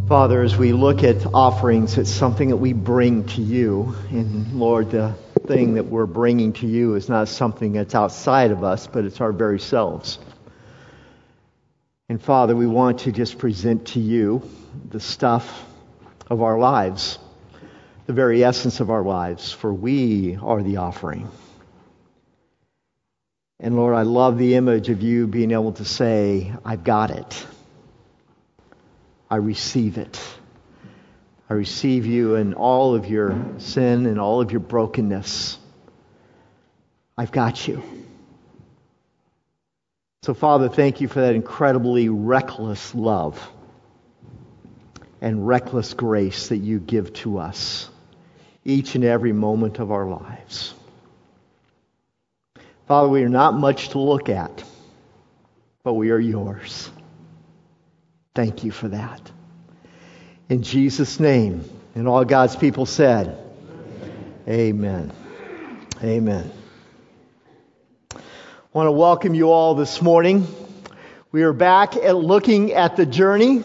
Father, as we look at offerings, it's something that we bring to you. And Lord, the thing that we're bringing to you is not something that's outside of us, but it's our very selves. And Father, we want to just present to you the stuff of our lives, the very essence of our lives, for we are the offering. And Lord, I love the image of you being able to say, I've got it. I receive it. I receive you in all of your sin and all of your brokenness. I've got you. So, Father, thank you for that incredibly reckless love and reckless grace that you give to us each and every moment of our lives. Father, we are not much to look at, but we are yours. Thank you for that. In Jesus' name, and all God's people said, Amen. Amen. I want to welcome you all this morning. We are back at looking at the journey.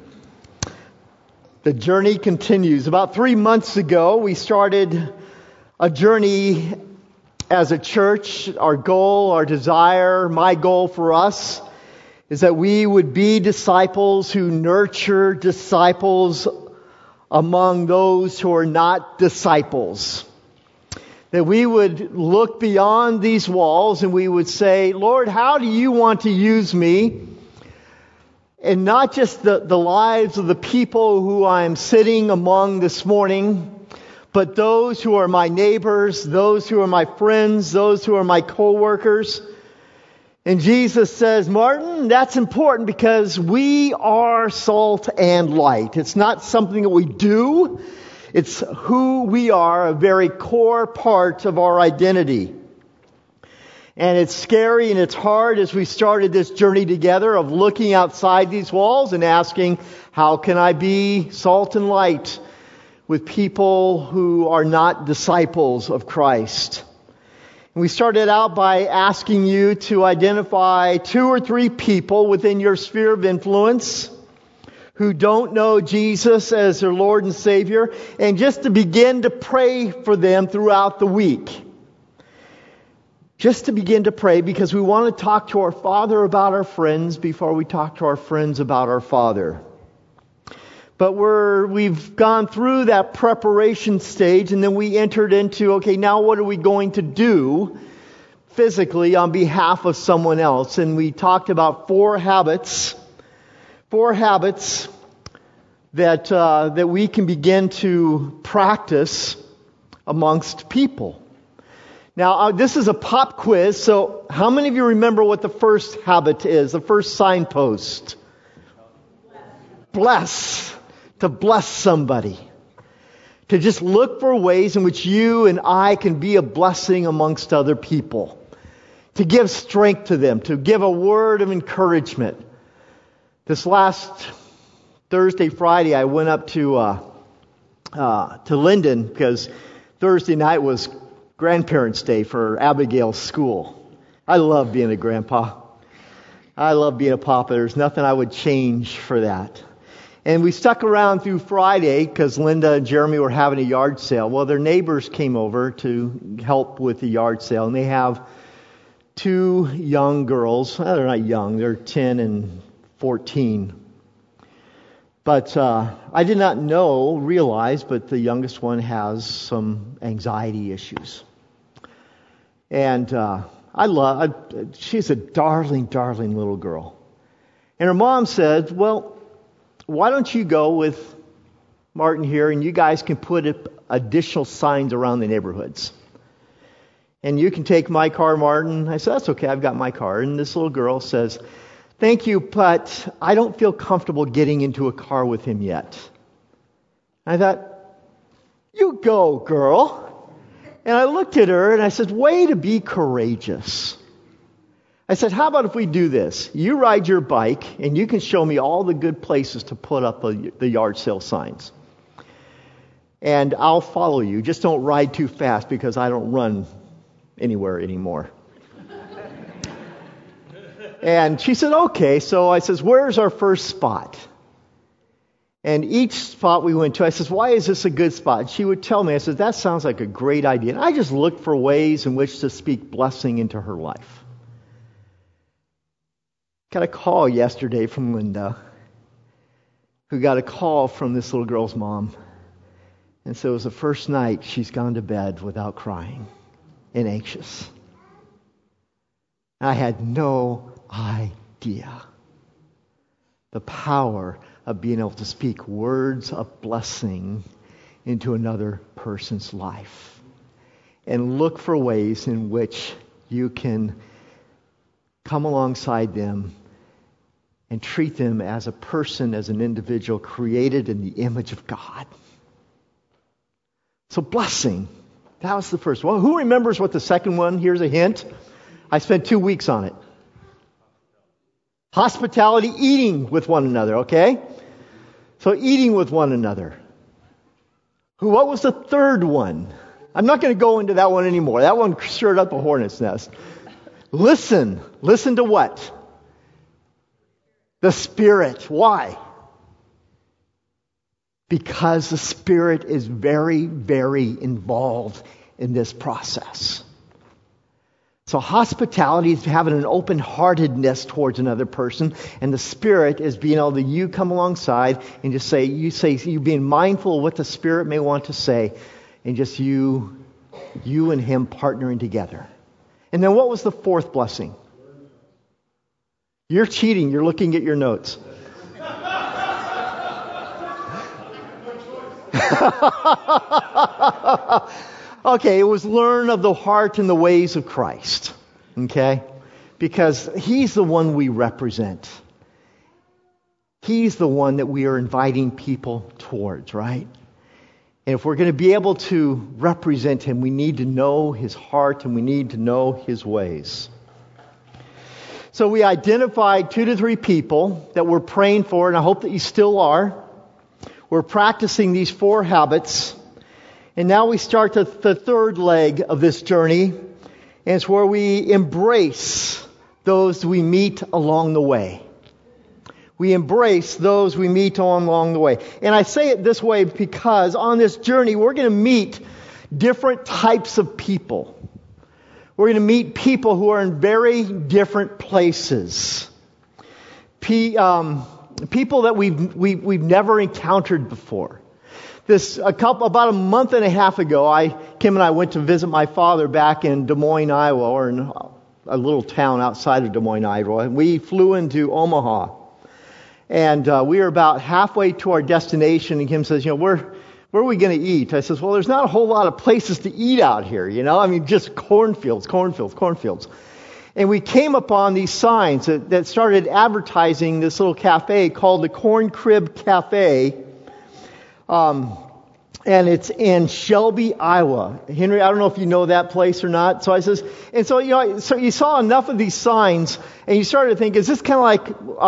The journey continues. About 3 months ago, we started a journey as a church. Our goal, our desire, my goal for us is that we would be disciples who nurture disciples among those who are not disciples. That we would look beyond these walls and we would say, Lord, how do you want to use me? And not just the lives of the people who I'm sitting among this morning, but those who are my neighbors, those who are my friends, those who are my co-workers. And Jesus says, Martin, that's important because we are salt and light. It's not something that we do. It's who we are, a very core part of our identity. And it's scary and it's hard as we started this journey together of looking outside these walls and asking, how can I be salt and light with people who are not disciples of Christ? We started out by asking you to identify 2 or 3 people within your sphere of influence who don't know Jesus as their Lord and Savior, and just to begin to pray for them throughout the week. Just to begin to pray, because we want to talk to our Father about our friends before we talk to our friends about our Father. But we've gone through that preparation stage, and then we entered into, okay, now what are we going to do physically on behalf of someone else? And we talked about 4 habits that we can begin to practice amongst people. Now, this is a pop quiz, so how many of you remember what the first habit is, the first signpost? Bless. To bless somebody. To just look for ways in which you and I can be a blessing amongst other people. To give strength to them. To give a word of encouragement. This last Thursday, Friday, I went up to Linden because Thursday night was Grandparents' Day for Abigail's school. I love being a grandpa. I love being a papa. There's nothing I would change for that. And we stuck around through Friday because Linda and Jeremy were having a yard sale. Well, their neighbors came over to help with the yard sale. And they have 2 young girls. They're not young. They're 10 and 14. But I did not realize, but the youngest one has some anxiety issues. And she's a darling, darling little girl. And her mom said, well, why don't you go with Martin here and you guys can put additional signs around the neighborhoods. And you can take my car, Martin. I said, that's okay, I've got my car. And this little girl says, thank you, but I don't feel comfortable getting into a car with him yet. I thought, you go, girl. And I looked at her and I said, way to be courageous. I said, how about if we do this? You ride your bike and you can show me all the good places to put up the yard sale signs. And I'll follow you. Just don't ride too fast because I don't run anywhere anymore. And she said, okay. So I says, where's our first spot? And each spot we went to, I says, why is this a good spot? And she would tell me, I said, that sounds like a great idea. And I just looked for ways in which to speak blessing into her life. Got a call yesterday from Linda, who got a call from this little girl's mom. And so it was the first night she's gone to bed without crying and anxious. I had no idea the power of being able to speak words of blessing into another person's life. And look for ways in which you can come alongside them and treat them as a person, as an individual created in the image of God. So blessing, that was the first one. Who remembers what the second one? Here's a hint. I spent 2 weeks on it. Hospitality, eating with one another, okay? So eating with one another. What was the third one? I'm not going to go into that one anymore. That one stirred up a hornet's nest. Listen. Listen to what? The Spirit. Why? Because the Spirit is very, very involved in this process. So hospitality is having an open-heartedness towards another person, and the Spirit is being able to you come alongside and just say you being mindful of what the Spirit may want to say, and just you and Him partnering together. And then what was the fourth blessing? You're cheating. You're looking at your notes. Okay, it was learn of the heart and the ways of Christ. Okay? Because He's the one we represent. He's the one that we are inviting people towards, right? And if we're going to be able to represent Him, we need to know His heart and we need to know His ways. So we identified 2 to 3 people that we're praying for, and I hope that you still are. We're practicing these 4 habits. And now we start the third leg of this journey. And it's where we embrace those we meet along the way. We embrace those we meet along the way. And I say it this way because on this journey, we're going to meet different types of people. We're going to meet people who are in very different places. People that we've never encountered before. About a month and a half ago, Kim and I went to visit my father back in Des Moines, Iowa, or in a little town outside of Des Moines, Iowa. And we flew into Omaha. And we were about halfway to our destination, and Kim says, where are we going to eat? I says, well, there's not a whole lot of places to eat out here, I mean, just cornfields. And we came upon these signs that started advertising this little cafe called the Corn Crib Cafe. And it's in Shelby, Iowa. Henry, I don't know if you know that place or not. So I says, and so, so you saw enough of these signs and you started to think, is this kind of like,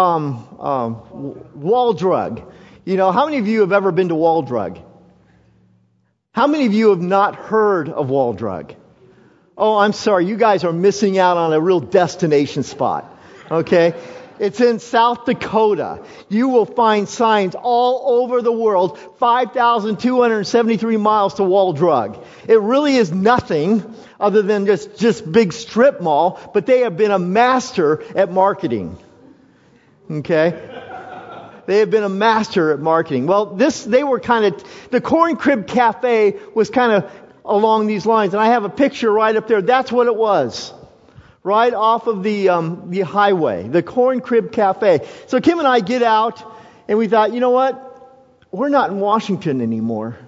Wall Drug? How many of you have ever been to Wall Drug? How many of you have not heard of Wall Drug? Oh, I'm sorry. You guys are missing out on a real destination spot. Okay? It's in South Dakota. You will find signs all over the world, 5,273 miles to Wall Drug. It really is nothing other than just big strip mall, but they have been a master at marketing. Okay? They have been a master at marketing. Well, the Corn Crib Cafe was kind of along these lines, and I have a picture right up there. That's what it was. Right off of the highway, the Corn Crib Cafe. So Kim and I get out, and we thought, you know what? We're not in Washington anymore.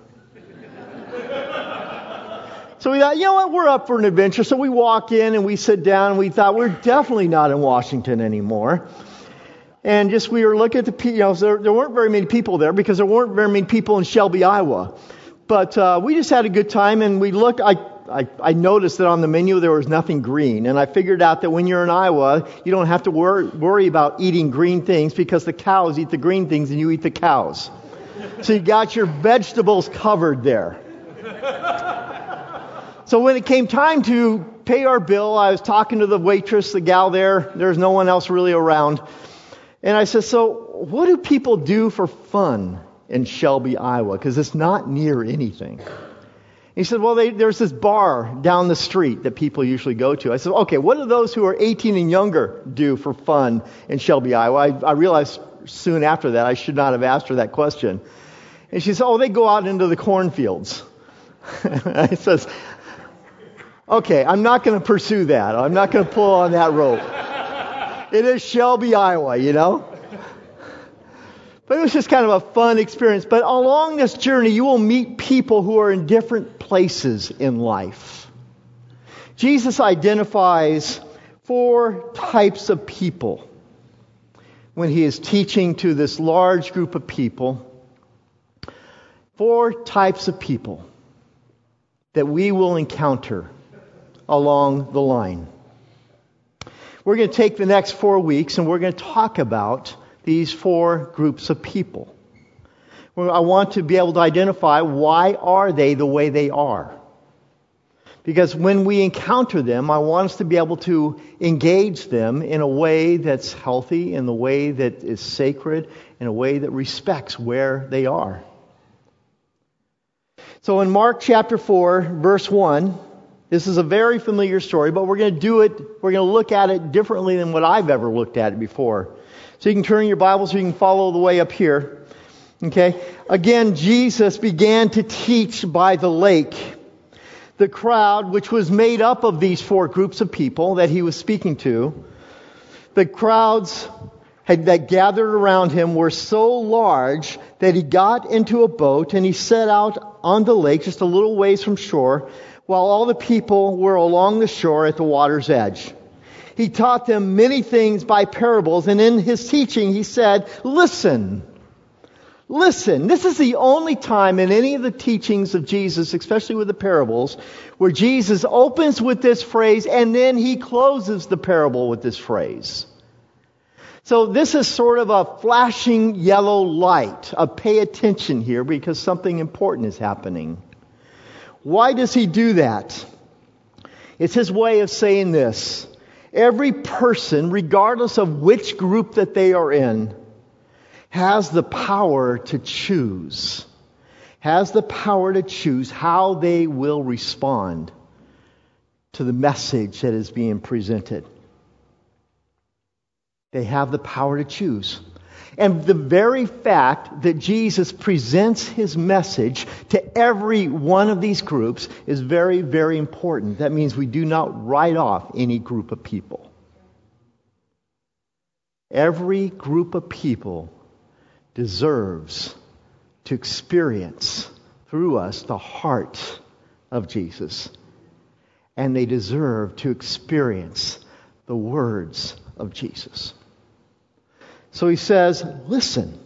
So we thought, you know what? We're up for an adventure. So we walk in, and we sit down, and we thought, we're definitely not in Washington anymore. And we were looking at the people, there weren't very many people there because there weren't very many people in Shelby, Iowa. But we just had a good time, and we looked. I noticed that on the menu there was nothing green, and I figured out that when you're in Iowa, you don't have to worry about eating green things because the cows eat the green things and you eat the cows. So you got your vegetables covered there. So when it came time to pay our bill, I was talking to the waitress, the gal there. There's no one else really around. And I said, so what do people do for fun in Shelby, Iowa? Because it's not near anything. He said, well, there's this bar down the street that people usually go to. I said, okay, what do those who are 18 and younger do for fun in Shelby, Iowa? I realized soon after that I should not have asked her that question. And she said, oh, they go out into the cornfields. I says, okay, I'm not going to pursue that. I'm not going to pull on that rope. It is Shelby, Iowa, you know. But it was just kind of a fun experience. But along this journey, you will meet people who are in different places in life. Jesus identifies 4 types of people when he is teaching to this large group of people. 4 types of people that we will encounter along the line. We're going to take the next 4 weeks and we're going to talk about these 4 groups of people. I want to be able to identify why are they the way they are. Because when we encounter them, I want us to be able to engage them in a way that's healthy, in a way that is sacred, in a way that respects where they are. So in Mark chapter 4, verse 1, this is a very familiar story, but we're going to look at it differently than what I've ever looked at it before. So you can turn your Bibles, you can follow the way up here. Okay? Again, Jesus began to teach by the lake. The crowd, which was made up of these 4 groups of people that he was speaking to, the crowds that gathered around him were so large that he got into a boat and he set out on the lake just a little ways from shore, while all the people were along the shore at the water's edge. He taught them many things by parables, and in his teaching he said, listen. This is the only time in any of the teachings of Jesus, especially with the parables, where Jesus opens with this phrase and then he closes the parable with this phrase. So this is sort of a flashing yellow light. Pay attention here because something important is happening. Why does he do that? It's his way of saying this. Every person, regardless of which group that they are in, has the power to choose. Has the power to choose how they will respond to the message that is being presented. They have the power to choose. And the very fact that Jesus presents his message to every one of these groups is very, very important. That means we do not write off any group of people. Every group of people deserves to experience through us the heart of Jesus. And they deserve to experience the words of Jesus. So he says, listen.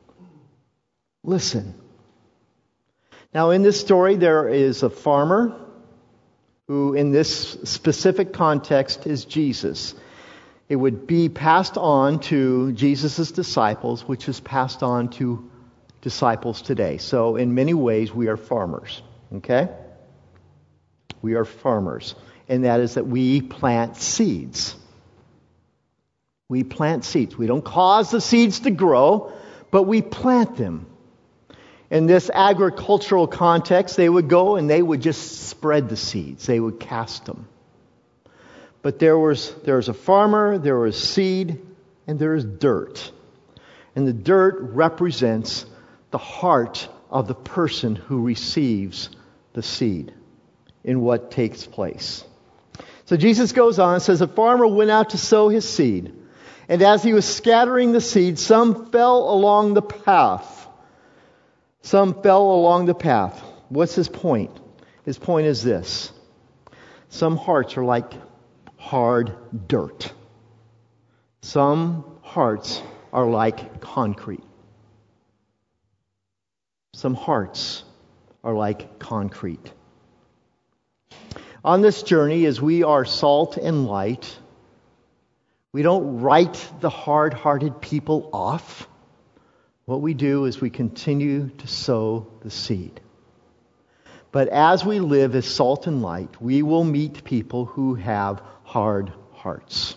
Now in this story there is a farmer who in this specific context is Jesus. It would be passed on to Jesus' disciples, which is passed on to disciples today. So in many ways we are farmers. Okay? We are farmers. And that is that we plant seeds. We plant seeds. We don't cause the seeds to grow, but we plant them. In this agricultural context, they would go and they would just spread the seeds. They would cast them. But there was a farmer, there was seed, and there is dirt. And the dirt represents the heart of the person who receives the seed in what takes place. So Jesus goes on and says, a farmer went out to sow his seed. And as he was scattering the seed, some fell along the path. What's his point? His point is this. Some hearts are like hard dirt. Some hearts are like concrete. Some hearts are like concrete. On this journey, as we are salt and light, we don't write the hard-hearted people off. What we do is we continue to sow the seed. But as we live as salt and light, we will meet people who have hard hearts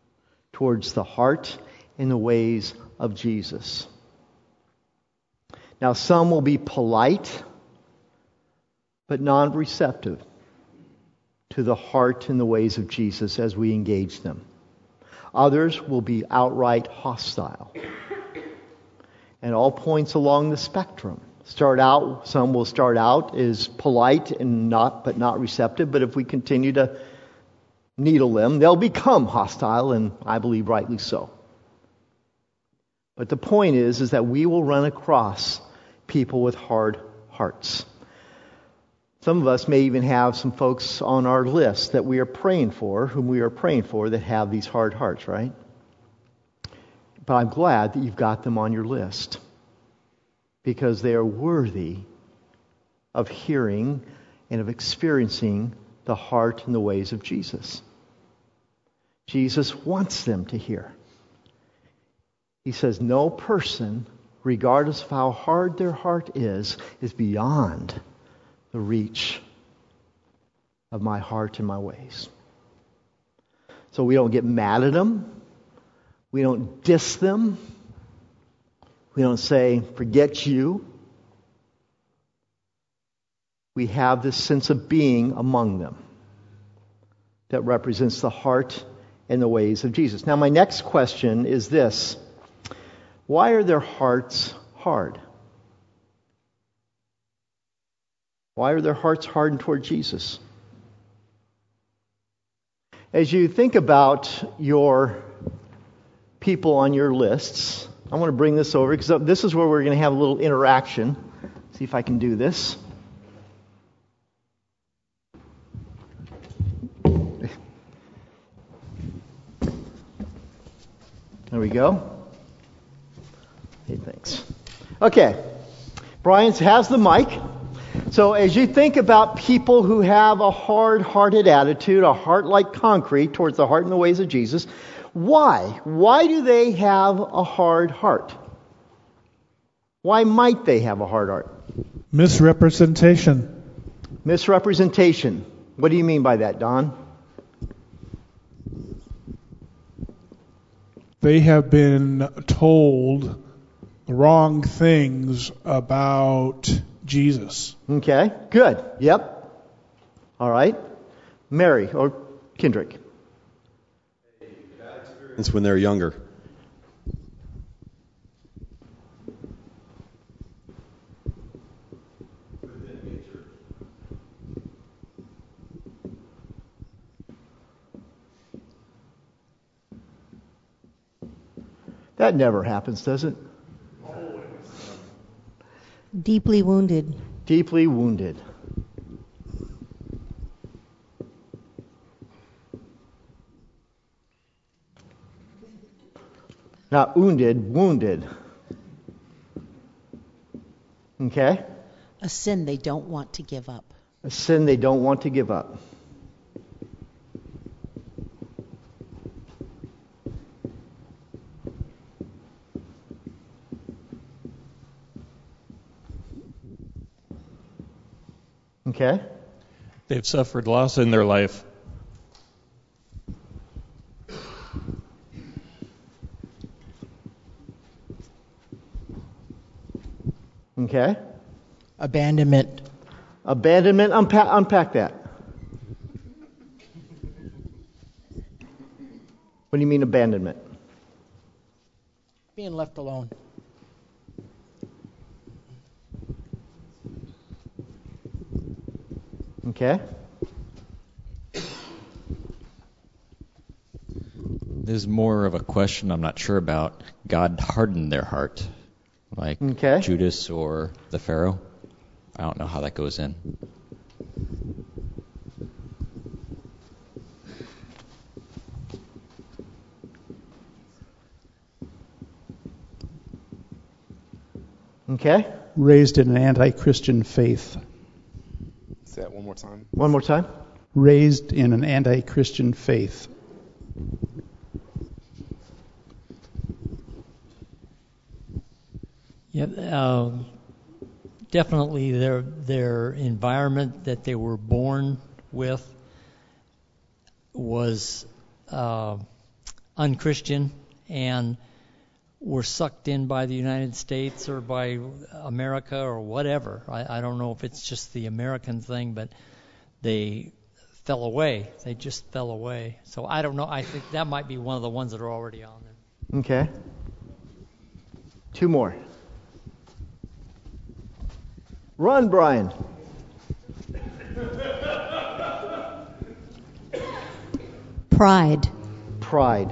towards the heart and the ways of Jesus. Now, some will be polite, but non-receptive to the heart and the ways of Jesus as we engage them. Others will be outright hostile. And all points along the spectrum. Some will start out as polite and but not receptive, but if we continue to needle them, they'll become hostile, and I believe rightly so. But the point is that we will run across people with hard hearts. Some of us may even have some folks on our list that we are praying for, whom we are praying for, that have these hard hearts, right? But I'm glad that you've got them on your list, because they are worthy of hearing and of experiencing the heart and the ways of Jesus. Jesus wants them to hear. He says, no person, regardless of how hard their heart is beyond the reach of my heart and my ways. So we don't get mad at them. We don't diss them. We don't say, forget you. We have this sense of being among them that represents the heart and the ways of Jesus. Now, my next question is this. Why are their hearts hard? Why are their hearts hardened toward Jesus? As you think about your people on your lists, I want to bring this over because this is where we're going to have a little interaction. See if I can do this. There we go. Hey, thanks. Okay. Brian has the mic. So as you think about people who have a hard-hearted attitude, a heart like concrete towards the heart and the ways of Jesus, why? Why do they have a hard heart? Why might they have a hard heart? Misrepresentation. Misrepresentation. What do you mean by that, Don? They have been told the wrong things about Jesus. Okay, good. Yep. All right. Mary or Kendrick. It's when they're younger. That never happens, does it? Deeply wounded. Deeply wounded. Not wounded, wounded. Okay? A sin they don't want to give up. A sin they don't want to give up. Okay? They've suffered loss in their life. Okay? Abandonment. Abandonment, unpack that. What do you mean abandonment? Being left alone. Okay? This is more of a question I'm not sure about. God hardened their heart, like Judas or the Pharaoh. I don't know how that goes in. Okay? Raised in an anti-Christian faith. Say that one more time. One more time. Raised in an anti-Christian faith. Yeah, definitely their environment that they were born with was unchristian, and were sucked in by the United States or by America or whatever. I don't know if it's just the American thing, but they fell away. They just fell away. So I don't know. I think that might be one of the ones that are already on there. Okay. 2 more. Run, Brian. Pride. Pride.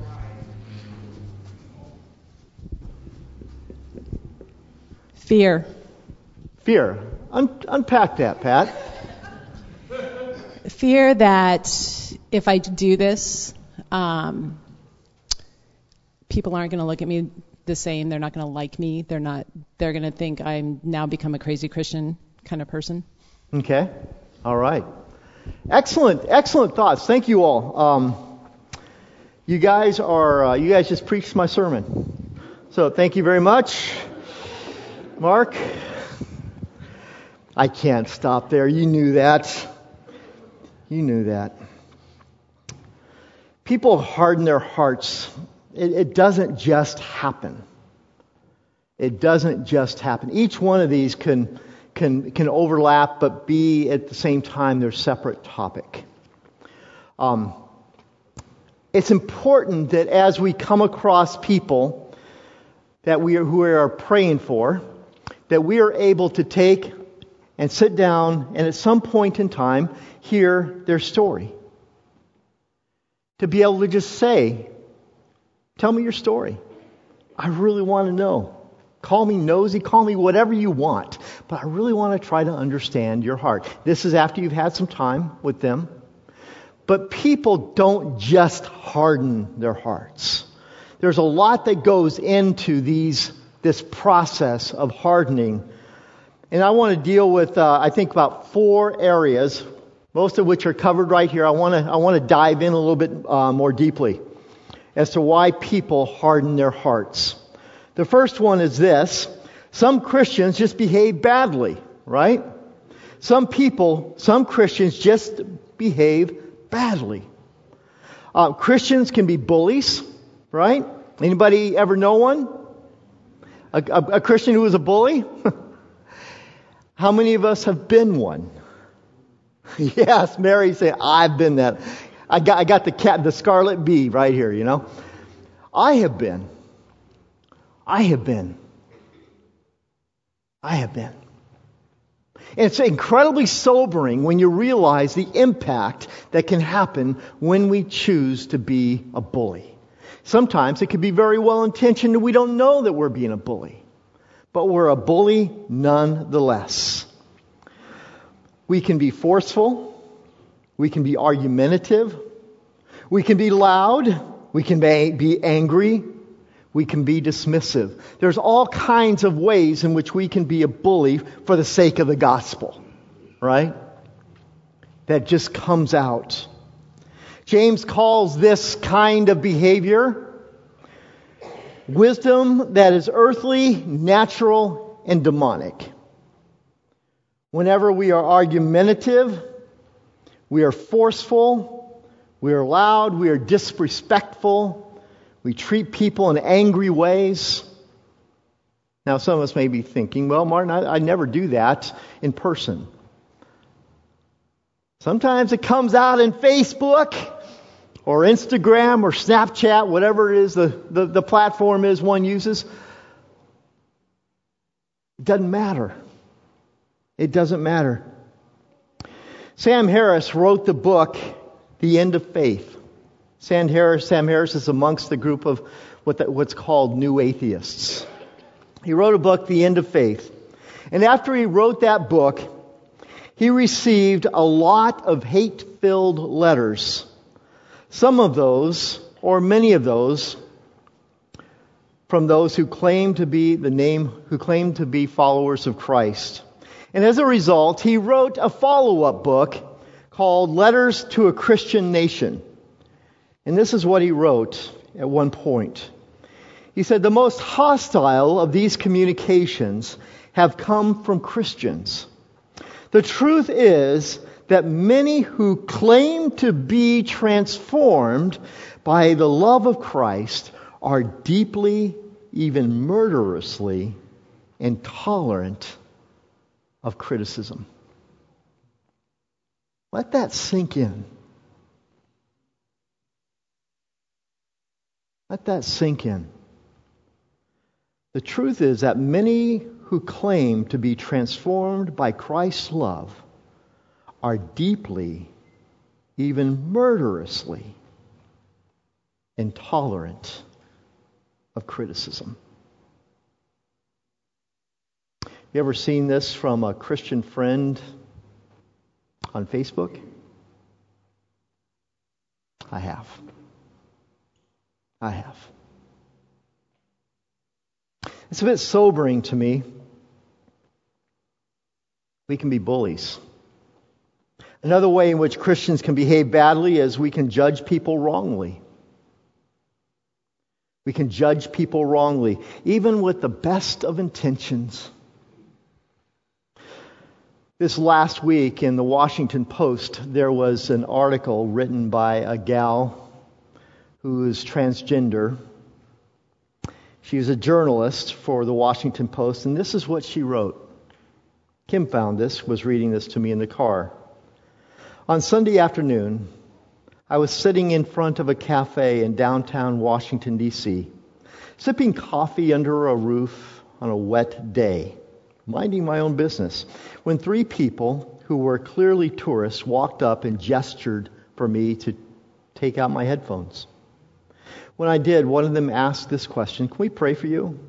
Fear. Fear. Unpack that, Pat. Fear that if I do this, people aren't going to look at me the same. They're not going to like me. They're going to think I'm now become a crazy Christian kind of person. Okay. All right. Excellent thoughts. Thank you all. You guys just preached my sermon. So thank you very much. Mark, I can't stop there. You knew that. People harden their hearts. It doesn't just happen. Each one of these can overlap, but be at the same time their separate topic. It's important that as we come across people who we are praying for, that we are able to take and sit down and at some point in time hear their story. To be able to just say, tell me your story. I really want to know. Call me nosy, call me whatever you want, but I really want to try to understand your heart. This is after you've had some time with them. But people don't just harden their hearts. There's a lot that goes into this process of hardening. And I want to deal with, I think, about 4 areas, most of which are covered right here. I want to dive in a little bit more deeply as to why people harden their hearts. The first one is this. Some Christians just behave badly, right? Some Christians just behave badly. Christians can be bullies, right? Anybody ever know one? A Christian who was a bully? How many of us have been one? Yes, Mary say, I've been that. I got the scarlet bee right here, you know. I have been. And it's incredibly sobering when you realize the impact that can happen when we choose to be a bully. Sometimes it could be very well intentioned and we don't know that we're being a bully. But we're a bully nonetheless. We can be forceful. We can be argumentative. We can be loud. We can be angry. We can be dismissive. There's all kinds of ways in which we can be a bully for the sake of the gospel, right? That just comes out. James calls this kind of behavior wisdom that is earthly, natural, and demonic. Whenever we are argumentative, we are forceful, we are loud, we are disrespectful, we treat people in angry ways. Now, some of us may be thinking, well, Martin, I never do that in person. Sometimes it comes out in Facebook or Instagram or Snapchat, whatever it is the platform is one uses. It doesn't matter. It doesn't matter. Sam Harris wrote the book, The End of Faith. Sam Harris is amongst the group of what's called New Atheists. He wrote a book, The End of Faith. And after he wrote that book, he received a lot of hate-filled letters. Some of those, or many of those, from those who claim to be followers of Christ. And as a result, he wrote a follow-up book called Letters to a Christian Nation. And this is what he wrote at one point. He said, the most hostile of these communications have come from Christians. The truth is that many who claim to be transformed by the love of Christ are deeply even murderously intolerant of criticism. Let that sink in. Let that sink in. The truth is that many who claim to be transformed by Christ's love are deeply, even murderously, intolerant of criticism. You ever seen this from a Christian friend on Facebook? I have. It's a bit sobering to me. We can be bullies. Another way in which Christians can behave badly is we can judge people wrongly. We can judge people wrongly, even with the best of intentions. This last week in the Washington Post, there was an article written by a gal who is transgender. She is a journalist for the Washington Post, and this is what she wrote. Kim found this, was reading this to me in the car. On Sunday afternoon, I was sitting in front of a cafe in downtown Washington, D.C., sipping coffee under a roof on a wet day, minding my own business, when 3 people who were clearly tourists walked up and gestured for me to take out my headphones. When I did, one of them asked this question, "Can we pray for you?"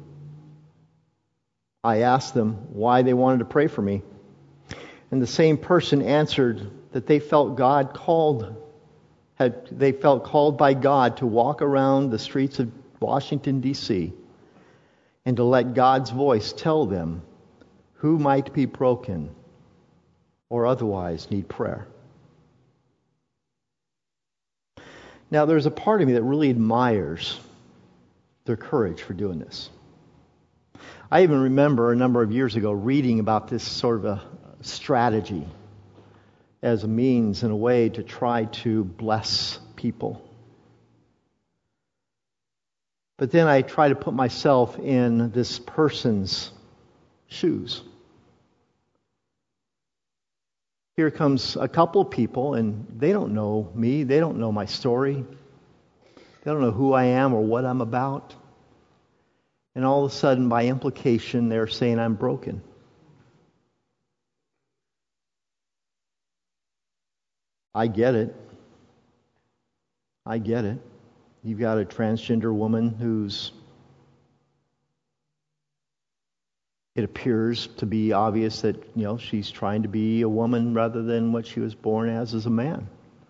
I asked them why they wanted to pray for me. And the same person answered that they felt called by God to walk around the streets of Washington, D.C., and to let God's voice tell them who might be broken or otherwise need prayer. Now, there's a part of me that really admires their courage for doing this. I even remember a number of years ago reading about this sort of a strategy as a means and a way to try to bless people. But then I try to put myself in this person's shoes. Here comes a couple of people, and they don't know me. They don't know my story. They don't know who I am or what I'm about. And all of a sudden, by implication, they're saying I'm broken. I get it. You've got a transgender woman who's, it appears to be obvious that, she's trying to be a woman rather than what she was born as a man.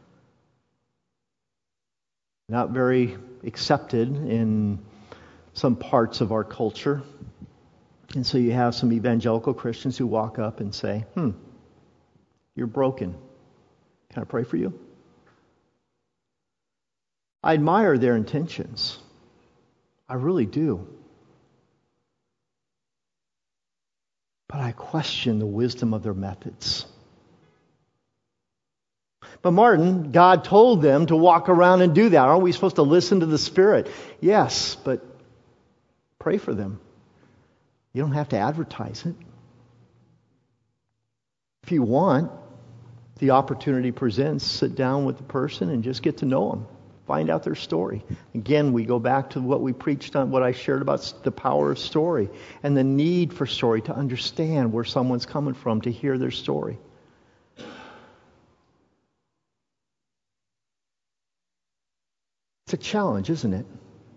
Not very accepted in some parts of our culture. And so you have some evangelical Christians who walk up and say, you're broken. Can I pray for you? I admire their intentions. I really do. But I question the wisdom of their methods. But Martin, God told them to walk around and do that. Aren't we supposed to listen to the Spirit? Yes, but pray for them. You don't have to advertise it. If you want, the opportunity presents, sit down with the person and just get to know them. Find out their story. Again, we go back to what we preached on, what I shared about the power of story and the need for story to understand where someone's coming from, to hear their story. It's a challenge, isn't it?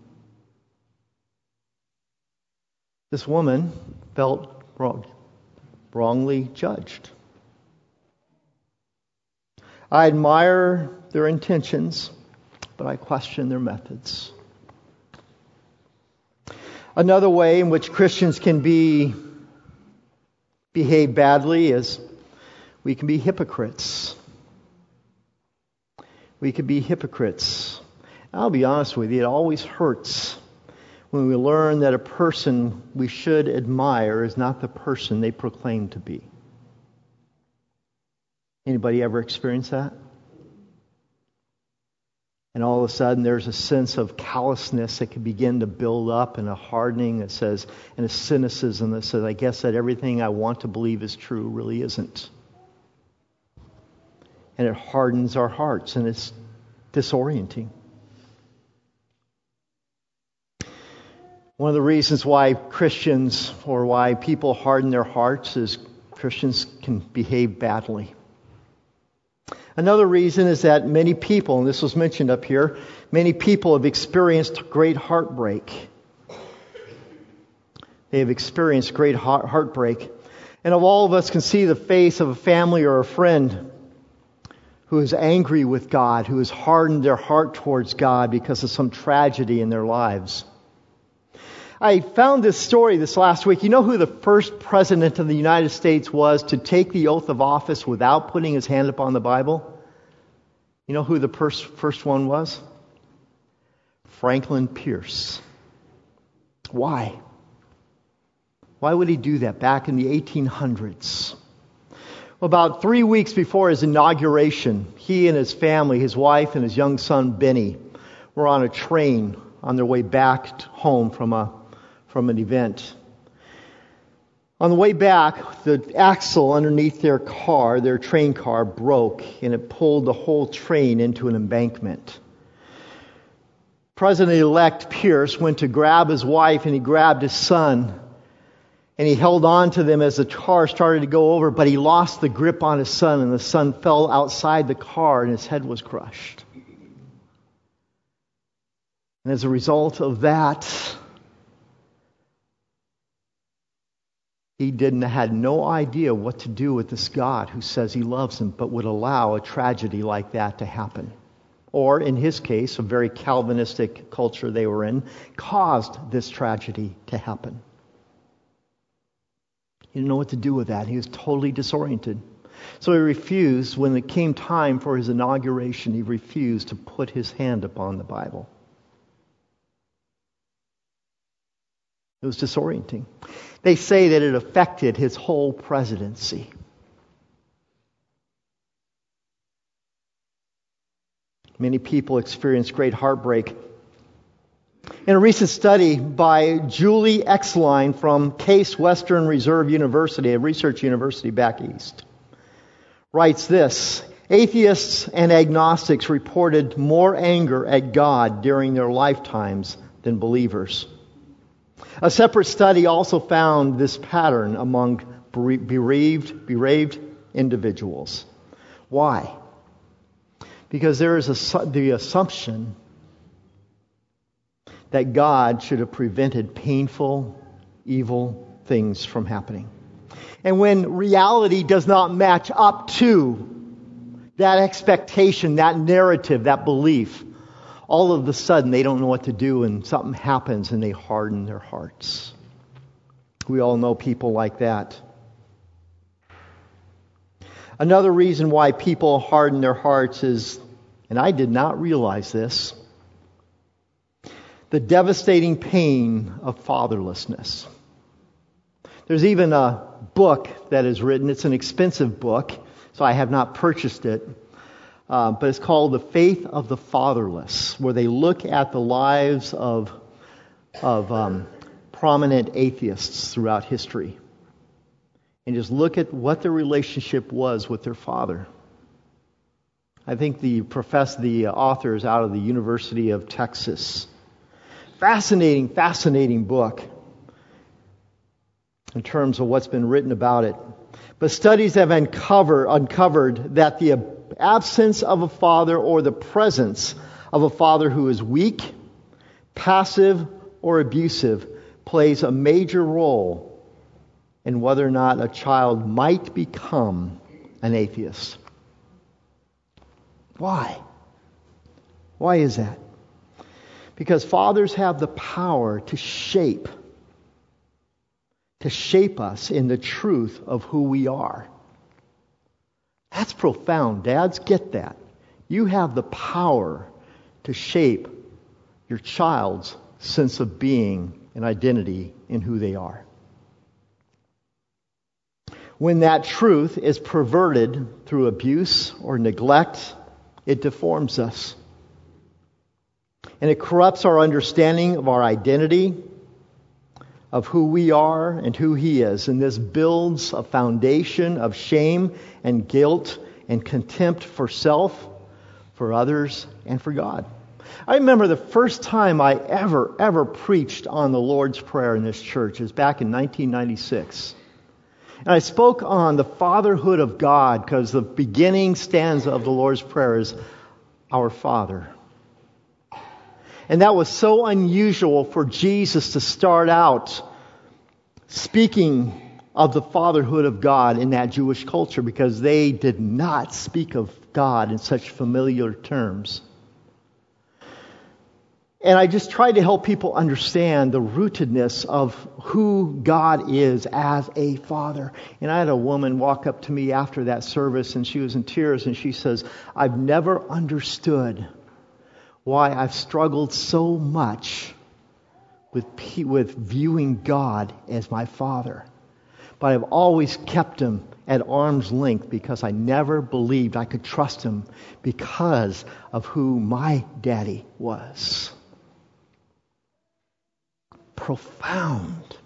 This woman felt wrongly judged. I admire their intentions, but I question their methods. Another way in which Christians can behave badly is we can be hypocrites. We can be hypocrites. I'll be honest with you, it always hurts when we learn that a person we should admire is not the person they proclaim to be. Anybody ever experienced that? And all of a sudden there's a sense of callousness that can begin to build up, and a hardening that says, and a cynicism that says, I guess that everything I want to believe is true really isn't. And it hardens our hearts, and it's disorienting. One of the reasons why Christians, or why people harden their hearts, is Christians can behave badly. Another reason is that many people, and this was mentioned up here, many people have experienced great heartbreak. They have experienced great heartbreak. And if all of us can see the face of a family or a friend who is angry with God, who has hardened their heart towards God because of some tragedy in their lives. I found this story this last week. You know who the first president of the United States was to take the oath of office without putting his hand upon the Bible? You know who the first one was? Franklin Pierce. Why? Why would he do that back in the 1800s? Well, about 3 weeks before his inauguration, he and his family, his wife and his young son Benny, were on a train on their way back home from an event. On the way back, the axle underneath their car, their train car, broke, and it pulled the whole train into an embankment. President-elect Pierce went to grab his wife, and he grabbed his son, and he held on to them as the car started to go over, but he lost the grip on his son, and the son fell outside the car, and his head was crushed. And as a result of that, he had no idea what to do with this God who says he loves him, but would allow a tragedy like that to happen. Or, in his case, a very Calvinistic culture they were in, caused this tragedy to happen. He didn't know what to do with that. He was totally disoriented. So he refused, when it came time for his inauguration, he refused to put his hand upon the Bible. It was disorienting. They say that it affected his whole presidency. Many people experience great heartbreak. In a recent study by Julie Exline from Case Western Reserve University, a research university back east, writes this: atheists and agnostics reported more anger at God during their lifetimes than believers. A separate study also found this pattern among bereaved individuals. Why? Because there is the assumption that God should have prevented painful, evil things from happening. And when reality does not match up to that expectation, that narrative, that belief, all of a sudden they don't know what to do, and something happens and they harden their hearts. We all know people like that. Another reason why people harden their hearts is, and I did not realize this, the devastating pain of fatherlessness. There's even a book that is written. It's an expensive book, so I have not purchased it. But it's called The Faith of the Fatherless, where they look at the lives of prominent atheists throughout history and just look at what their relationship was with their father. I think the author is out of the University of Texas. Fascinating book in terms of what's been written about it. But studies have uncovered that the absence of a father or the presence of a father who is weak, passive, or abusive plays a major role in whether or not a child might become an atheist. Why? Why is that? Because fathers have the power to shape us in the truth of who we are. That's profound. Dads, get that. You have the power to shape your child's sense of being and identity in who they are. When that truth is perverted through abuse or neglect, it deforms us. And it corrupts our understanding of our identity, of who we are and who He is. And this builds a foundation of shame and guilt and contempt for self, for others, and for God. I remember the first time I ever preached on the Lord's Prayer in this church is back in 1996. And I spoke on the fatherhood of God because the beginning stanza of the Lord's Prayer is, Our Father. And that was so unusual for Jesus to start out speaking of the fatherhood of God in that Jewish culture, because they did not speak of God in such familiar terms. And I just tried to help people understand the rootedness of who God is as a father. And I had a woman walk up to me after that service, and she was in tears, and she says, I've never understood why I've struggled so much with viewing God as my Father. But I've always kept Him at arm's length because I never believed I could trust Him because of who my daddy was. Profound.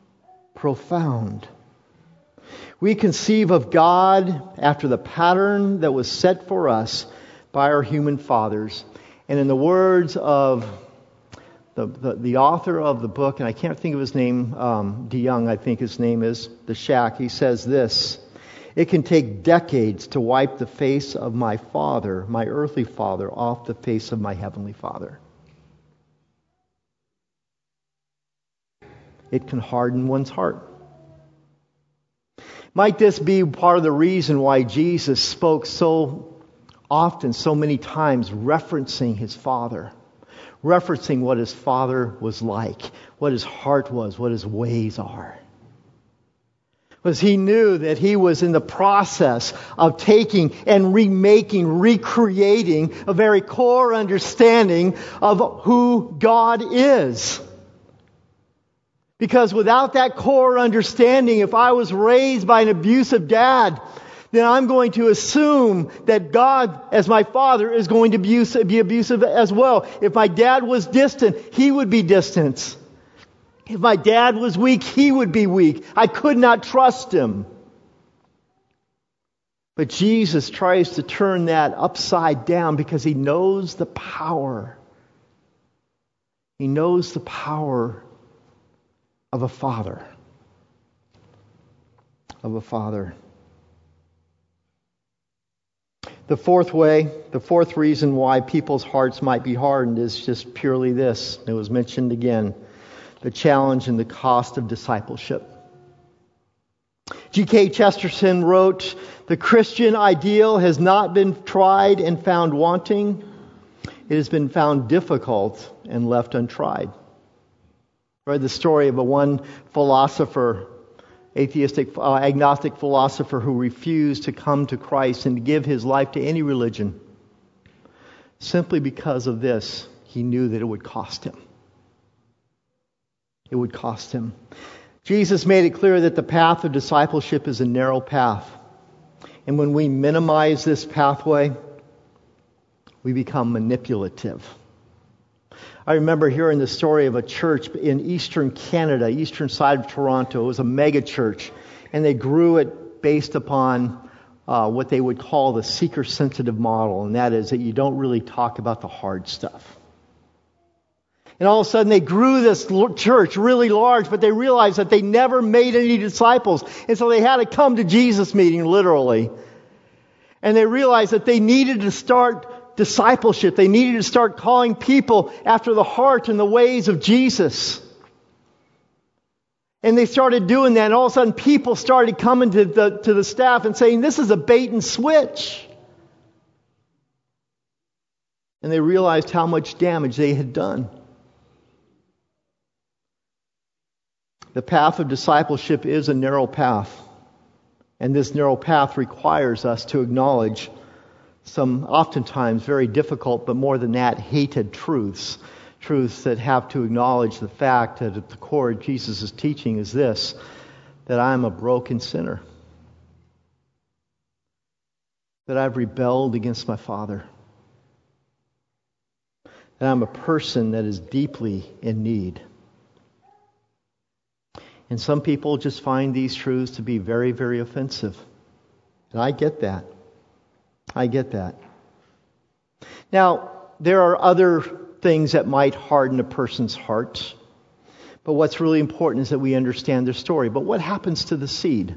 We conceive of God after the pattern that was set for us by our human fathers. And in the words of the author of the book, and I can't think of his name, DeYoung, I think his name is, The Shack, he says this: it can take decades to wipe the face of my father, my earthly father, off the face of my heavenly Father. It can harden one's heart. Might this be part of the reason why Jesus spoke so often, so many times, referencing His Father, referencing what His Father was like, what His heart was, what His ways are? Because He knew that He was in the process of taking and remaking, recreating a very core understanding of who God is. Because without that core understanding, if I was raised by an abusive dad, then I'm going to assume that God, as my Father, is going to be abusive as well. If my dad was distant, He would be distant. If my dad was weak, He would be weak. I could not trust Him. But Jesus tries to turn that upside down because He knows the power. He knows the power of a father. Of a father. The fourth reason why people's hearts might be hardened is just purely this. It was mentioned again. The challenge and the cost of discipleship. G.K. Chesterton wrote, "The Christian ideal has not been tried and found wanting. It has been found difficult and left untried." I read the story of one philosopher, agnostic philosopher, who refused to come to Christ and to give his life to any religion. Simply because of this, he knew that it would cost him. It would cost him. Jesus made it clear that the path of discipleship is a narrow path. And when we minimize this pathway, we become manipulative. I remember hearing the story of a church in eastern Canada, eastern side of Toronto. It was a mega church, and they grew it based upon what they would call the seeker-sensitive model, and that is that you don't really talk about the hard stuff. And all of a sudden they grew this church really large, but they realized that they never made any disciples, and so they had to come to Jesus meeting, literally. And they realized that they needed to start discipleship. They needed to start calling people after the heart and the ways of Jesus. And they started doing that, and all of a sudden people started coming to the staff and saying, "This is a bait and switch." And they realized how much damage they had done. The path of discipleship is a narrow path. And this narrow path requires us to acknowledge some oftentimes very difficult, but more than that, hated truths. Truths that have to acknowledge the fact that at the core of Jesus' teaching is this, that I'm a broken sinner. That I've rebelled against my Father. and I'm a person that is deeply in need. And some people just find these truths to be very, very offensive. And I get that. I get that. Now, there are other things that might harden a person's heart. But what's really important is that we understand their story. But what happens to the seed?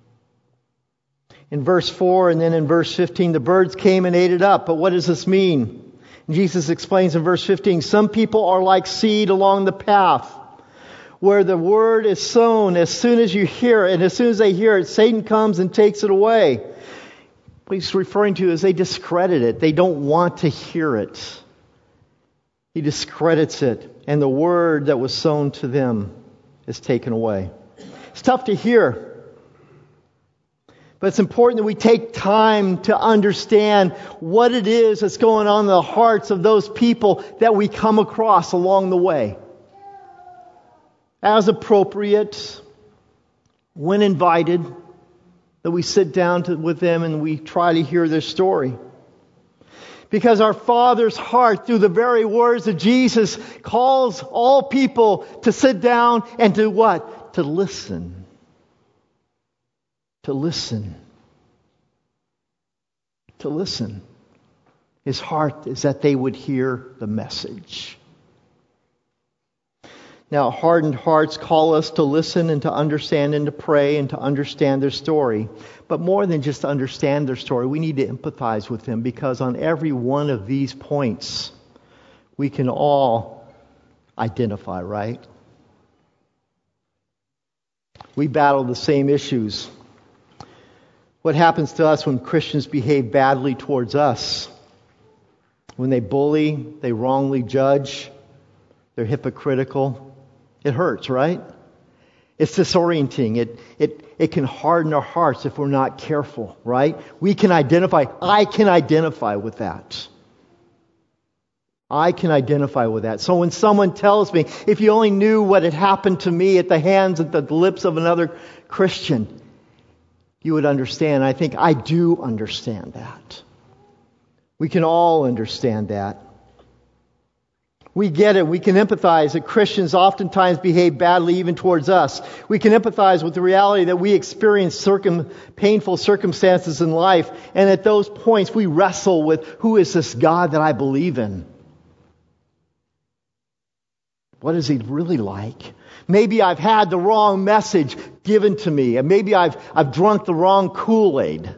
In verse 4 and then in verse 15, the birds came and ate it up. But what does this mean? Jesus explains in verse 15, some people are like seed along the path, where the word is sown. As soon as you hear it, and as soon as they hear it, Satan comes and takes it away. What he's referring to is they discredit it. They don't want to hear it. He discredits it, and the word that was sown to them is taken away. It's tough to hear, but it's important that we take time to understand what it is that's going on in the hearts of those people that we come across along the way. As appropriate, when invited, that we sit down with them and we try to hear their story. Because our Father's heart, through the very words of Jesus, calls all people to sit down and to what? To listen. To listen. To listen. His heart is that they would hear the message. Now, hardened hearts call us to listen and to understand and to pray and to understand their story. But more than just to understand their story, we need to empathize with them, because on every one of these points, we can all identify, right? We battle the same issues. What happens to us when Christians behave badly towards us? When they bully, they wrongly judge, they're hypocritical. It hurts, right? It's disorienting. It can harden our hearts if we're not careful, right? We can identify. I can identify with that. I can identify with that. So when someone tells me, if you only knew what had happened to me at the hands, at the lips of another Christian, you would understand. I think I do understand that. We can all understand that. We get it. We can empathize that Christians oftentimes behave badly even towards us. We can empathize with the reality that we experience painful circumstances in life. And at those points, we wrestle with, who is this God that I believe in? What is He really like? Maybe I've had the wrong message given to me. And maybe I've drunk the wrong Kool-Aid.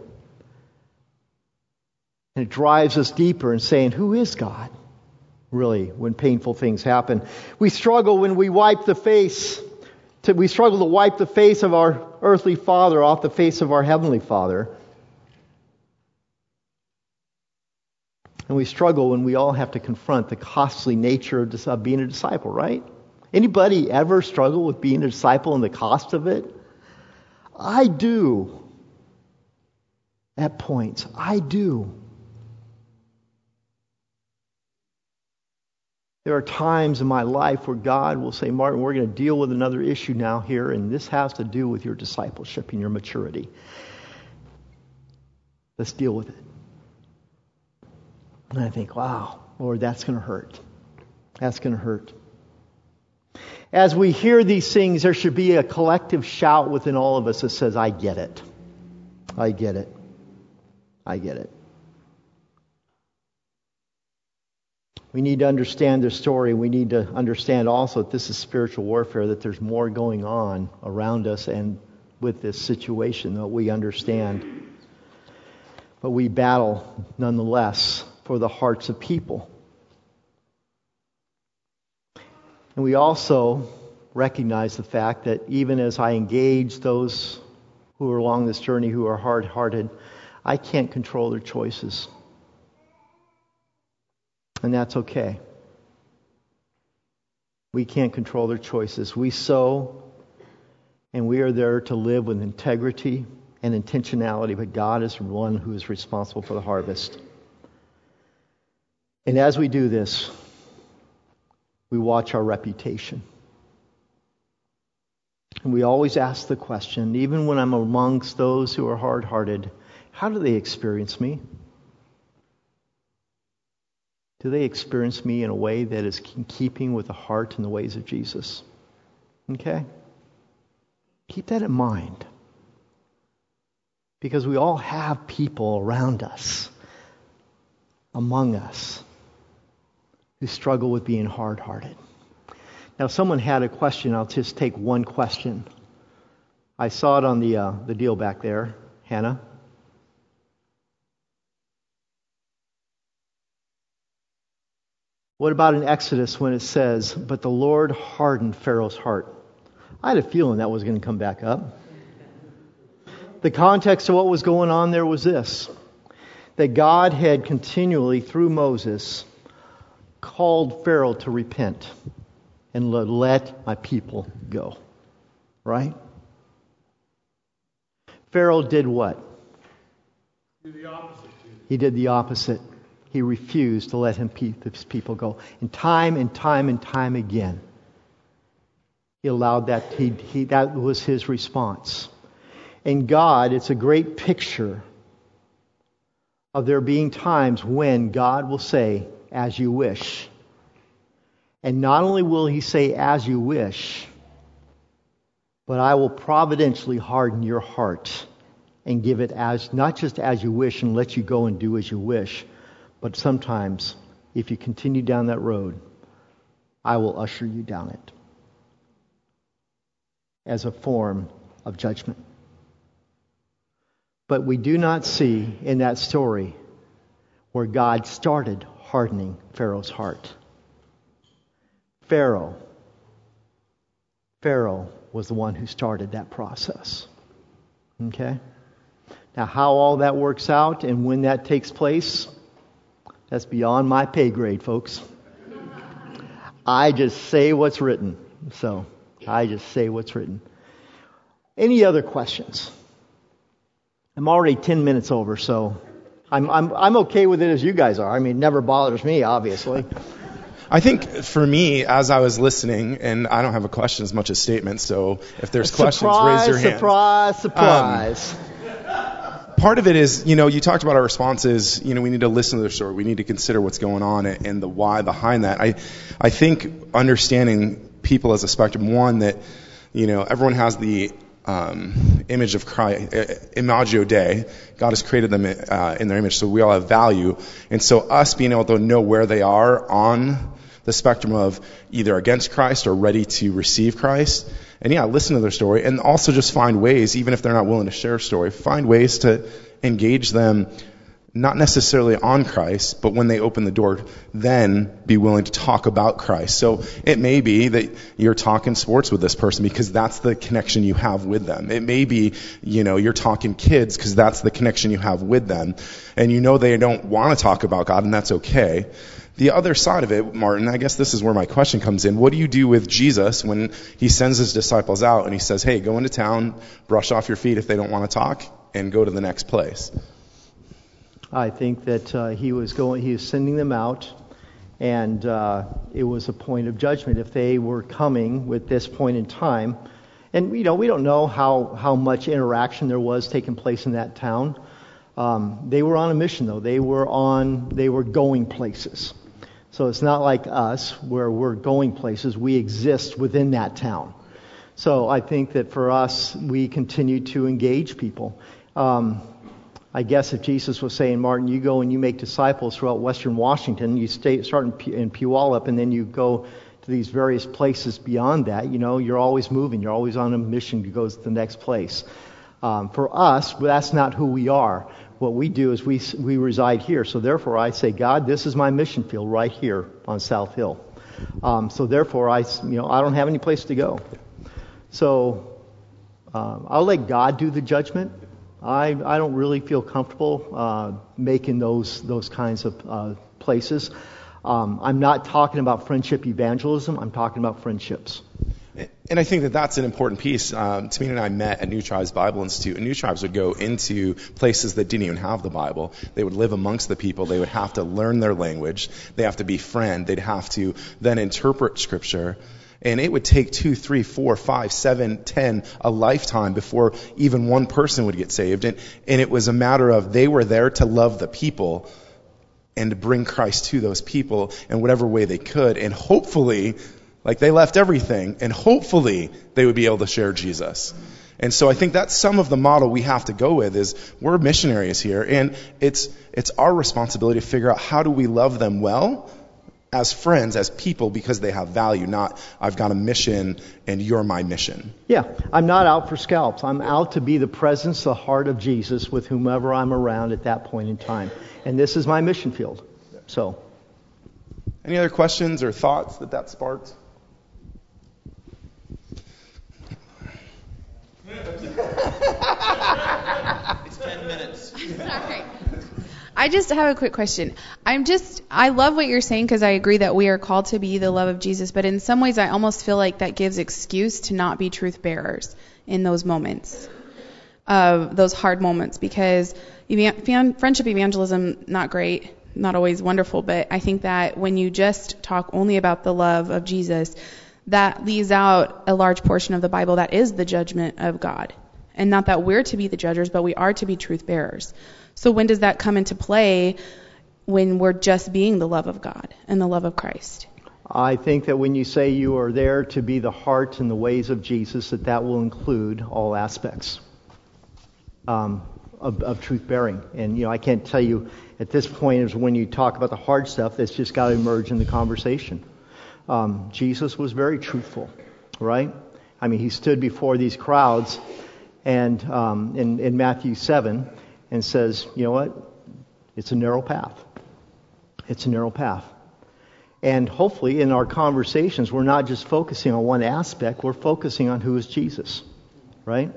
And it drives us deeper in saying, who is God? Really, when painful things happen. We struggle when we wipe the face. We struggle to wipe the face of our earthly father off the face of our heavenly Father. And we struggle when we all have to confront the costly nature of being a disciple, right? Anybody ever struggle with being a disciple and the cost of it? I do. At points, I do. There are times in my life where God will say, Martin, we're going to deal with another issue now here, and this has to do with your discipleship and your maturity. Let's deal with it. And I think, wow, Lord, that's going to hurt. That's going to hurt. As we hear these things, there should be a collective shout within all of us that says, I get it. I get it. I get it. We need to understand their story. We need to understand also that this is spiritual warfare, that there's more going on around us and with this situation that we understand. But we battle nonetheless for the hearts of people. And we also recognize the fact that even as I engage those who are along this journey who are hard-hearted, I can't control their choices. And that's okay. We can't control their choices. We sow, and we are there to live with integrity and intentionality, but God is the one who is responsible for the harvest. And as we do this, we watch our reputation. And we always ask the question, even when I'm amongst those who are hard-hearted, how do they experience me? Do they experience me in a way that is in keeping with the heart and the ways of Jesus? Okay? Keep that in mind. Because we all have people around us, among us, who struggle with being hard-hearted. Now, someone had a question. I'll just take one question. I saw it on the deal back there. Hannah? What about in Exodus when it says, "But the Lord hardened Pharaoh's heart"? I had a feeling that was going to come back up. The context of what was going on there was this: that God had continually, through Moses, called Pharaoh to repent and let my people go. Right? Pharaoh did what? He did the opposite. He did the opposite. He refused to let his people go. And time again, he allowed that. That was his response. And God, it's a great picture of there being times when God will say, "As you wish." And not only will He say, "As you wish," but I will providentially harden your heart and give it as not just as you wish and let you go and do as you wish, but sometimes, if you continue down that road, I will usher you down it as a form of judgment. But we do not see in that story where God started hardening Pharaoh's heart. Pharaoh was the one who started that process. Okay? Now, how all that works out and when that takes place, that's beyond my pay grade, folks. I just say what's written. So, I just say what's written. Any other questions? I'm already 10 minutes over, so I'm okay with it as you guys are. I mean, it never bothers me, obviously. I think for me, as I was listening, and I don't have a question as much as statements, so if there's questions, raise your hand. Surprise. Part of it is, you talked about our responses. We need to listen to their story. We need to consider what's going on and the why behind that. I think understanding people as a spectrum, one, that, everyone has the image of Christ, Imago Dei. God has created them in their image, so we all have value. And so us being able to know where they are on the spectrum of either against Christ or ready to receive Christ, and listen to their story, and also just find ways, even if they're not willing to share a story, find ways to engage them, not necessarily on Christ, but when they open the door, then be willing to talk about Christ. So it may be that you're talking sports with this person because that's the connection you have with them. It may be, you're talking kids because that's the connection you have with them. And they don't want to talk about God, and that's okay. The other side of it, Martin, I guess this is where my question comes in. What do you do with Jesus when He sends His disciples out and He says, "Hey, go into town, brush off your feet if they don't want to talk, and go to the next place"? I think that He was sending them out, and it was a point of judgment. If they were coming with this point in time, and we don't know how much interaction there was taking place in that town. They were on a mission, though. They were going places. So it's not like us, where we're going places. We exist within that town. So I think that for us, we continue to engage people. I guess if Jesus was saying, "Martin, you go and you make disciples throughout Western Washington, you start in Puyallup, and then you go to these various places beyond that, you're always moving. You're always on a mission to go to the next place." For us, that's not who we are. What we do is we reside here. So therefore I say, "God, this is my mission field right here on South Hill." So therefore I don't have any place to go. So I'll let God do the judgment. I don't really feel comfortable making those kinds of places. I'm not talking about friendship evangelism. I'm talking about friendships. And I think that that's an important piece. Tamina and I met at New Tribes Bible Institute, and New Tribes would go into places that didn't even have the Bible. They would live amongst the people. They would have to learn their language. They have to befriend. They'd have to then interpret Scripture. And it would take 2, 3, 4, 5, 7, 10, a lifetime before even one person would get saved. And it was a matter of they were there to love the people, and to bring Christ to those people in whatever way they could. And hopefully, like they left everything, and hopefully they would be able to share Jesus. And so I think that's some of the model we have to go with is we're missionaries here, and it's our responsibility to figure out how do we love them well as friends, as people, because they have value, not I've got a mission and you're my mission. Yeah, I'm not out for scalps. I'm out to be the presence, the heart of Jesus with whomever I'm around at that point in time. And this is my mission field. So, any other questions or thoughts that sparked? It's 10 minutes. Sorry. I just have a quick question. I love what you're saying because I agree that we are called to be the love of Jesus, but in some ways I almost feel like that gives excuse to not be truth bearers in those moments, those hard moments, because friendship evangelism, not great, not always wonderful, but I think that when you just talk only about the love of Jesus, that leaves out a large portion of the Bible that is the judgment of God. And not that we're to be the judges, but we are to be truth bearers. So when does that come into play when we're just being the love of God and the love of Christ? I think that when you say you are there to be the heart and the ways of Jesus, that will include all aspects of truth bearing. And, I can't tell you at this point is when you talk about the hard stuff, that's just got to emerge in the conversation. Jesus was very truthful, right? I mean, he stood before these crowds and in Matthew 7 and says, you know what? It's a narrow path. It's a narrow path. And hopefully in our conversations, we're not just focusing on one aspect, we're focusing on who is Jesus, right?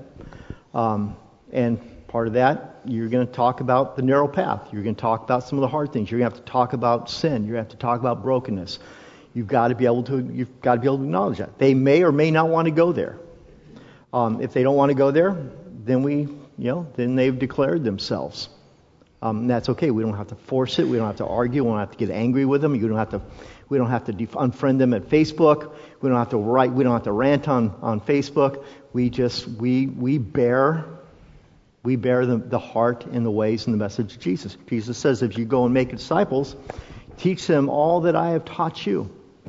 And part of that, you're going to talk about the narrow path. You're going to talk about some of the hard things. You're going to have to talk about sin. You're going to have to talk about brokenness. You've got to be able to acknowledge that. They may or may not want to go there. If they don't want to go there, then then they've declared themselves. And that's okay. We don't have to force it. We don't have to argue. We don't have to get angry with them. We don't have to unfriend them at Facebook. We don't have to write. We don't have to rant on Facebook. We bear the heart and the ways and the message of Jesus. Jesus says, if you go and make disciples, teach them all that I have taught you.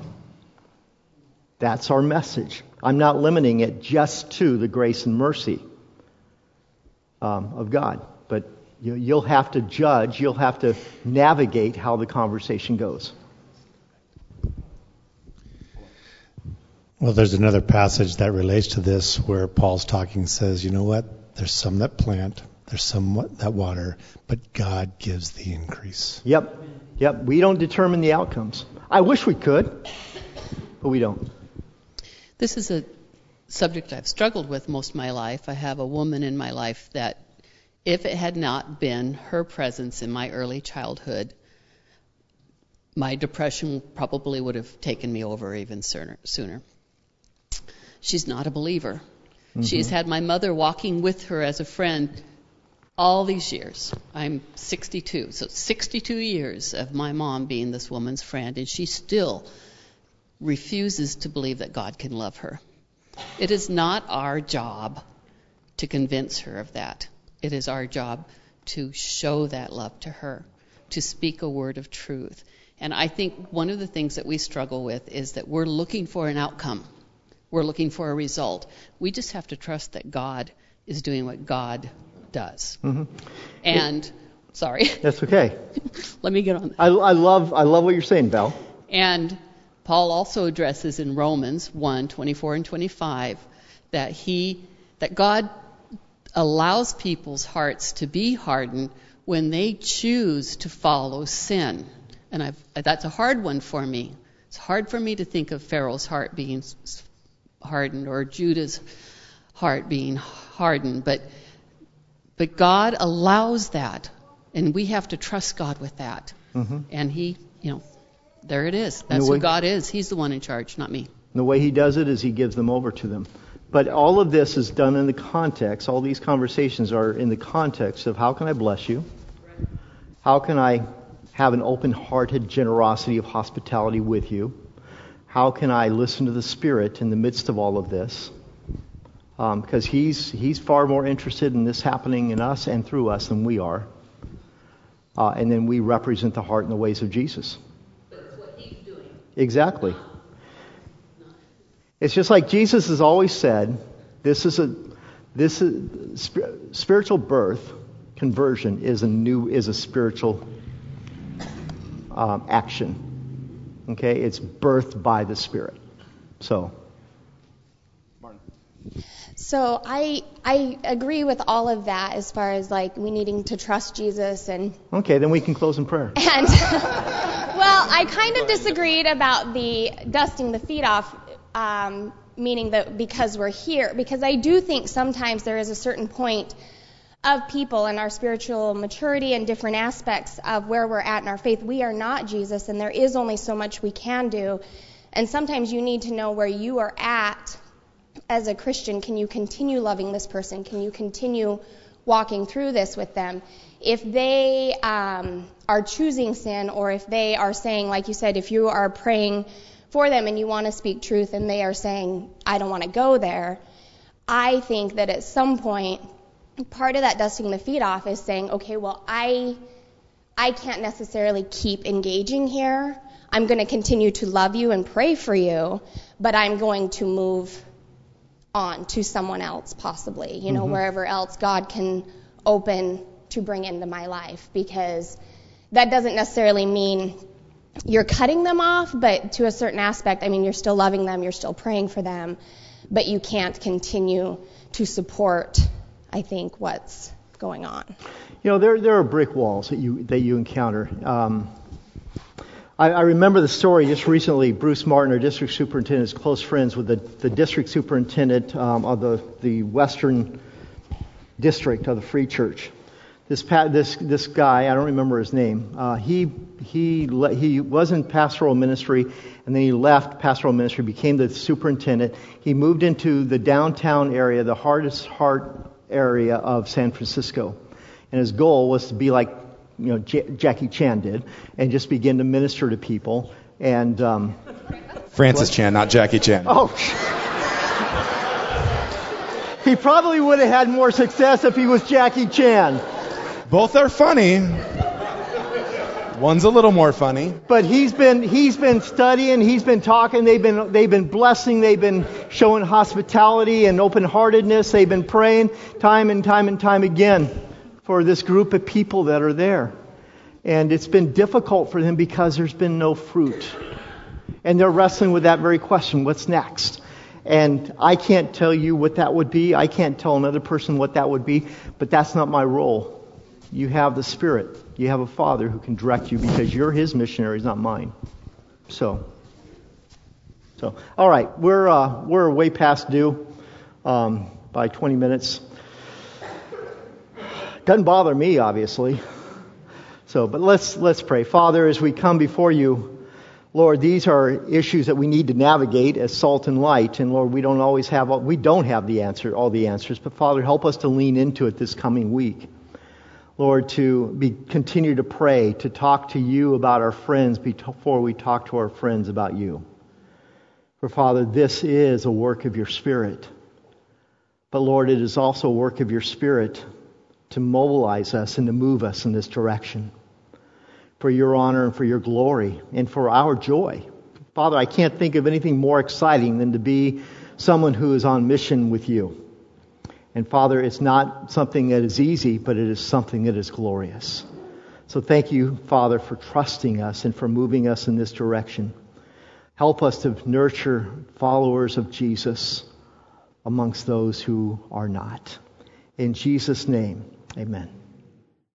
That's our message. I'm not limiting it just to the grace and mercy of God. But you'll have to judge, you'll have to navigate how the conversation goes. Well, there's another passage that relates to this where Paul's talking, says, you know what? There's some that plant, there's some that water, but God gives the increase. Yep. We don't determine the outcomes. I wish we could, but we don't. This is a subject I've struggled with most of my life. I have a woman in my life that, if it had not been her presence in my early childhood, my depression probably would have taken me over even sooner. She's not a believer. Mm-hmm. She's had my mother walking with her as a friend all these years. I'm 62, so 62 years of my mom being this woman's friend, and she still refuses to believe that God can love her. It is not our job to convince her of that. It is our job to show that love to her, to speak a word of truth. And I think one of the things that we struggle with is that we're looking for an outcome. We're looking for a result. We just have to trust that God is doing what God does. Mm-hmm. And, sorry. That's okay. Let me get on that. I love what you're saying, Val. And Paul also addresses in Romans 1:24 and 25 that God allows people's hearts to be hardened when they choose to follow sin. And that's a hard one for me. It's hard for me to think of Pharaoh's heart being hardened or Judah's heart being hardened, but God allows that, and we have to trust God with that. Mm-hmm. And He, there it is. That's who God is. He's the one in charge, not me. And the way He does it is He gives them over to them. But all of this is done in the context, all these conversations are in the context of how can I bless you? How can I have an open-hearted generosity of hospitality with you? How can I listen to the Spirit in the midst of all of this? Because He's far more interested in this happening in us and through us than we are. And then we represent the heart and the ways of Jesus. But it's what he's doing. Exactly. It's just like Jesus has always said, this is spiritual birth, conversion is a spiritual action. Okay, it's birthed by the Spirit. So I agree with all of that as far as like we needing to trust Jesus and. Okay, then we can close in prayer. And well, I kind of disagreed about the dusting the feet off. Meaning that because we're here, because I do think sometimes there is a certain point of people in our spiritual maturity and different aspects of where we're at in our faith. We are not Jesus, and there is only so much we can do. And sometimes you need to know where you are at as a Christian. Can you continue loving this person? Can you continue walking through this with them? If they are choosing sin, or if they are saying, like you said, if you are praying for them and you want to speak truth and they are saying, I don't want to go there, I think that at some point, part of that dusting the feet off is saying, okay, well, I can't necessarily keep engaging here. I'm going to continue to love you and pray for you, but I'm going to move on to someone else, possibly, wherever else God can open to bring into my life, because that doesn't necessarily mean you're cutting them off, but to a certain aspect, I mean, you're still loving them, you're still praying for them, but you can't continue to support, I think, what's going on. There are brick walls that you encounter. I remember the story just recently. Bruce Martin, our district superintendent, is close friends with the district superintendent of the Western District of the Free Church. This guy, I don't remember his name. He was in pastoral ministry, and then he left pastoral ministry, became the superintendent. He moved into the downtown area, the hardest heart area of San Francisco, and his goal was to be like Jackie Chan did, and just begin to minister to people. And Francis Chan, not Jackie Chan. Oh. He probably would have had more success if he was Jackie Chan. Both are funny. One's a little more funny. But he's been studying, he's been talking, they've been blessing, they've been showing hospitality and open-heartedness, they've been praying time and time and time again for this group of people that are there. And it's been difficult for them because there's been no fruit. And they're wrestling with that very question, what's next? And I can't tell you what that would be. I can't tell another person what that would be, but that's not my role. You have the Spirit. You have a Father who can direct you because you're His missionaries, not mine. So, all right, we're way past due by 20 minutes. Doesn't bother me, obviously. So, but let's pray. Father, as we come before you, Lord, these are issues that we need to navigate as salt and light. And Lord, we don't have all the answers. But Father, help us to lean into it this coming week. Lord, continue to pray, to talk to you about our friends before we talk to our friends about you. For Father, this is a work of your Spirit. But Lord, it is also a work of your Spirit to mobilize us and to move us in this direction. For your honor and for your glory and for our joy. Father, I can't think of anything more exciting than to be someone who is on mission with you. And Father, it's not something that is easy, but it is something that is glorious. So thank you, Father, for trusting us and for moving us in this direction. Help us to nurture followers of Jesus amongst those who are not. In Jesus' name, amen.